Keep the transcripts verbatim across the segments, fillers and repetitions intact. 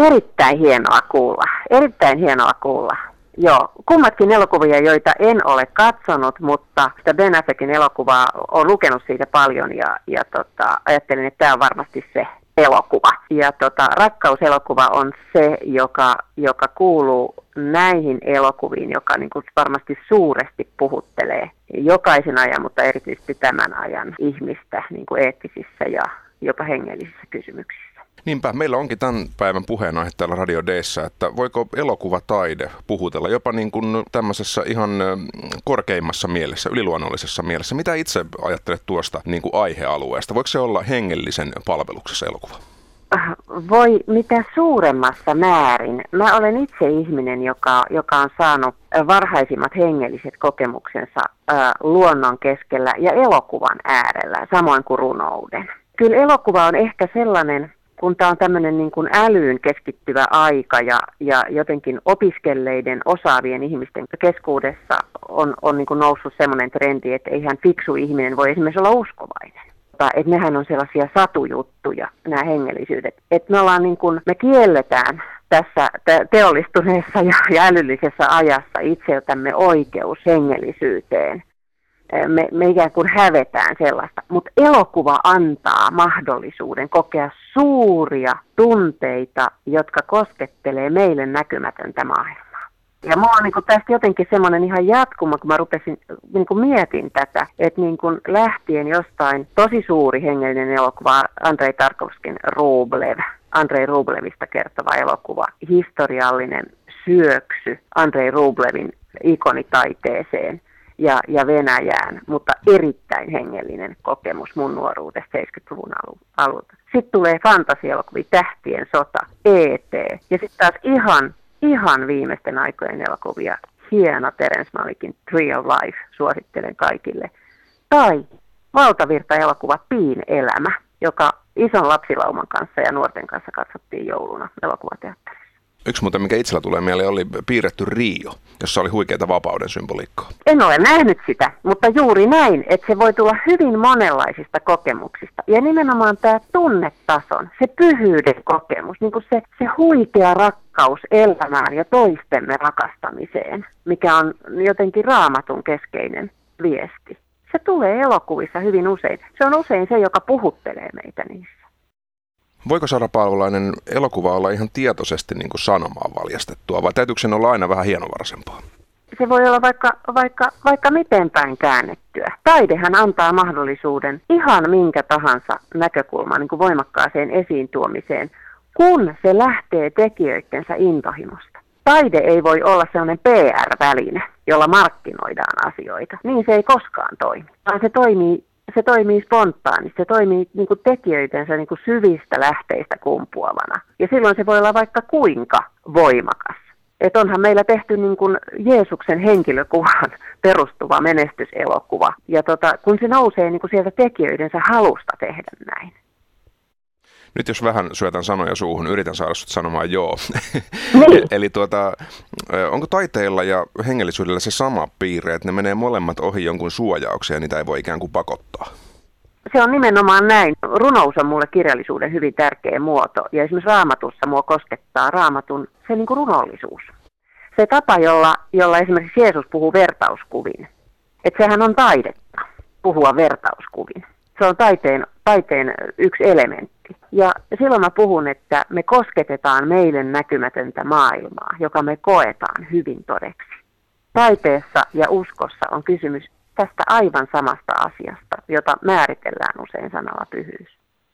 Erittäin hienoa kuulla, erittäin hienoa kuulla. Joo, kummatkin elokuvia, joita en ole katsonut, mutta sitä Ben Affleckin elokuvaa olen lukenut siitä paljon ja, ja tota, ajattelin, että tämä on varmasti se elokuva. Ja tota, Rakkauselokuva on se, joka, joka kuuluu näihin elokuviin, joka niin kuin varmasti suuresti puhuttelee jokaisen ajan, mutta erityisesti tämän ajan ihmistä niin kuin eettisissä ja jopa hengellisissä kysymyksissä. Niinpä, meillä onkin tämän päivän puheenaihe täällä Radio D:ssä, että voiko elokuvataide puhutella jopa niin kuin tämmöisessä ihan korkeimmassa mielessä, yliluonnollisessa mielessä. Mitä itse ajattelet tuosta niin kuin aihealueesta? Voiko se olla hengellisen palveluksessa elokuva? Voi mitä suuremmassa määrin. Mä olen itse ihminen, joka, joka on saanut varhaisimmat hengelliset kokemuksensa ää, luonnon keskellä ja elokuvan äärellä, samoin kuin runouden. Kyllä elokuva on ehkä sellainen, kun tämä on tämmöinen niin kuin älyyn keskittyvä aika ja, ja jotenkin opiskelleiden osaavien ihmisten keskuudessa on, on niin kuin noussut semmoinen trendi, että eihän fiksu ihminen voi esimerkiksi olla uskovainen. Että nehän on sellaisia satujuttuja, nämä hengellisyydet. Että me ollaan niin kuin, me kielletään tässä teollistuneessa ja, ja älyllisessä ajassa itseltämme oikeus hengellisyyteen. Me, me ikään kuin hävetään sellaista, mutta elokuva antaa mahdollisuuden kokea suuria tunteita, jotka koskettelee meille näkymätöntä maailmaa. Ja mulla on niin kuin tästä jotenkin semmoinen ihan jatkuma, kun mä rupesin niin kuin mietin tätä, että niin kuin lähtien jostain tosi suuri hengellinen elokuva, Andrei Tarkovskin Rublev, Andrei Rublevista kertova elokuva, historiallinen syöksy Andrei Rublevin ikonitaiteeseen ja, ja Venäjään, mutta erittäin hengellinen kokemus mun nuoruudesta seitsemänkymmentäluvun alulta. Sitten tulee fantasielokuvia, Tähtien sota, E T ja sitten taas ihan Ihan viimeisten aikojen elokuvia, hieno Terence Malickin Tree of Life, suosittelen kaikille. Tai valtavirta-elokuva Piin elämä, joka ison lapsilauman kanssa ja nuorten kanssa katsottiin jouluna elokuvateatterissa. Yksi muuten, mikä itsellä tulee mieleen, oli piirretty Rio, jossa oli huikeita vapauden symboliikkaa. En ole nähnyt sitä, mutta juuri näin, että se voi tulla hyvin monenlaisista kokemuksista. Ja nimenomaan tämä tunnetason, se pyhyyden kokemus, niin kuin se, se huikea rakkaus elämään ja toistemme rakastamiseen, mikä on jotenkin Raamatun keskeinen viesti. Se tulee elokuvissa hyvin usein. Se on usein se, joka puhuttelee meitä niissä. Voiko Sara Paavolainen elokuva olla ihan tietoisesti niin kuin sanomaan valjastettua, vai täytyykö sen olla aina vähän hienovaraisempaa? Se voi olla vaikka, vaikka, vaikka miten päin käännettyä. Taidehan antaa mahdollisuuden ihan minkä tahansa näkökulman niin kuin voimakkaaseen esiin tuomiseen, kun se lähtee tekijöidensä intohimosta. Taide ei voi olla sellainen P R-väline, jolla markkinoidaan asioita. Niin se ei koskaan toimi, vaan se toimii Se toimii spontaanisti, se toimii niin kuin tekijöidensä niin kuin syvistä lähteistä kumpuavana. Ja silloin se voi olla vaikka kuinka voimakas. Että onhan meillä tehty niin kuin Jeesuksen henkilökuvan perustuva menestyselokuva. Ja tota, kun se nousee niin kuin sieltä tekijöidensä halusta tehdä näin. Nyt jos vähän syötän sanoja suuhun, yritän saada sut sanomaan joo. Niin. Eli tuota, onko taiteella ja hengellisyydellä se sama piirre, että ne menee molemmat ohi jonkun suojauksen ja niitä ei voi ikään kuin pakottaa? Se on nimenomaan näin. Runous on mulle kirjallisuuden hyvin tärkeä muoto. Ja esimerkiksi Raamatussa mua koskettaa Raamatun se niin kuin runollisuus. Se tapa, jolla, jolla esimerkiksi Jeesus puhuu vertauskuvin. Että sehän on taidetta puhua vertauskuvin. Se on taiteen, taiteen yksi elementti. Ja silloin mä puhun, että me kosketetaan meille näkymätöntä maailmaa, joka me koetaan hyvin todeksi. Taiteessa ja uskossa on kysymys tästä aivan samasta asiasta, jota määritellään usein sanalla pyhyys.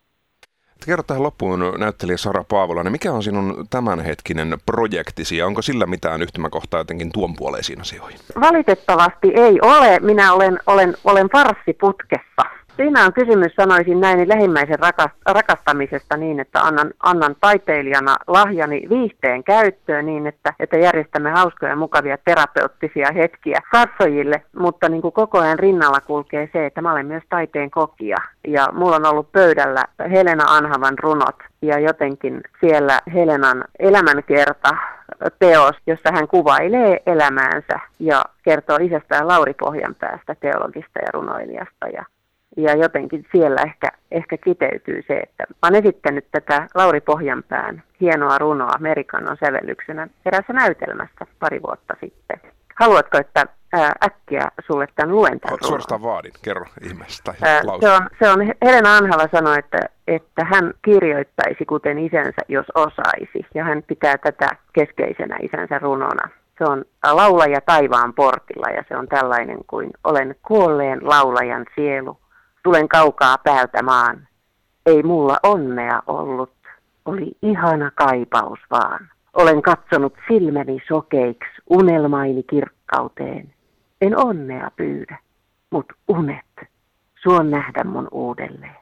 Kerro tähän loppuun näyttelijä Sara Paavolainen, mikä on sinun tämänhetkinen projektisi ja onko sillä mitään yhtymäkohtaa jotenkin tuon puoleisiin asioihin? Valitettavasti ei ole. Minä olen, olen, olen farssiputkessa. Siinä on kysymys, sanoisin näin, niin lähimmäisen rakastamisesta niin, että annan, annan taiteilijana lahjani viihteen käyttöön niin, että, että järjestämme hauskoja ja mukavia terapeuttisia hetkiä katsojille, mutta niin kuin koko ajan rinnalla kulkee se, että mä olen myös taiteen kokija. Ja mulla on ollut pöydällä Helena Anhavan runot ja jotenkin siellä Helenan elämänkerta teos, jossa hän kuvailee elämäänsä ja kertoo isästään Lauri Pohjanpäästä, teologista ja runoilijasta ja ja jotenkin siellä ehkä, ehkä kiteytyy se, että mä oon esittänyt tätä Lauri Pohjanpään hienoa runoa Merikannon sävellyksenä eräässä näytelmässä pari vuotta sitten. Haluatko, että ää, äkkiä sulle tämän luen tämän runon? Suorastaan vaadin, kerro ihmeestä. Se on, se on, Helena Anhala sanoi, että, että hän kirjoittaisi kuten isänsä, jos osaisi, ja hän pitää tätä keskeisenä isänsä runona. Se on laulaja taivaan portilla, ja se on tällainen kuin olen kuolleen laulajan sielu, tulen kaukaa päältä maan. Ei mulla onnea ollut, oli ihana kaipaus vaan. Olen katsonut silmäni sokeiksi unelmaini kirkkauteen. En onnea pyydä, mut unet, suon nähdä mun uudelleen.